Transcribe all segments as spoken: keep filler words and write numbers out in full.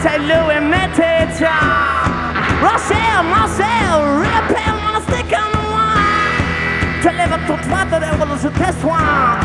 Saint-Louis, mettez Rochelle, Marcel, rappelle mon stick en moi. Je lève ton toit de l'eau, je t'essois. Oh,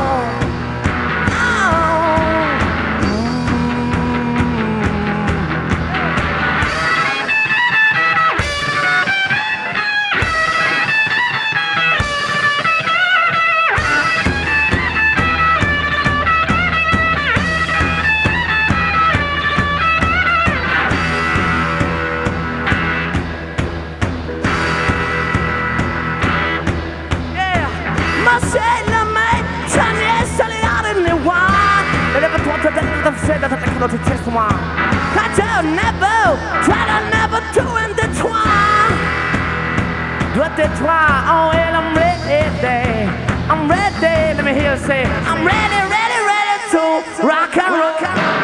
to test moi. Catch out, never, try to never do in the twa. Do the twa, oh, and I'm ready. I'm ready, let me hear you say, I'm ready, ready, ready to rock and roll.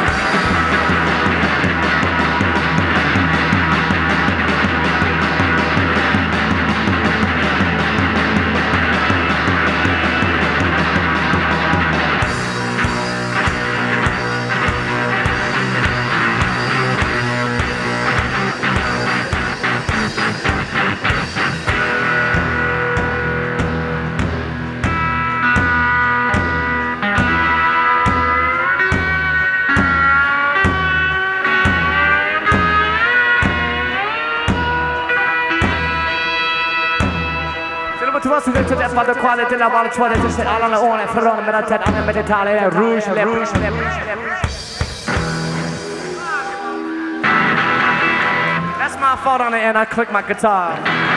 Tu vois, si tu n'as pas de qualité, d'avoir le choix de te faire à la on est ferrant, mais la tête, on est métal, rouge, les rouges, les rouges. That's my fault on the end, I click my guitar.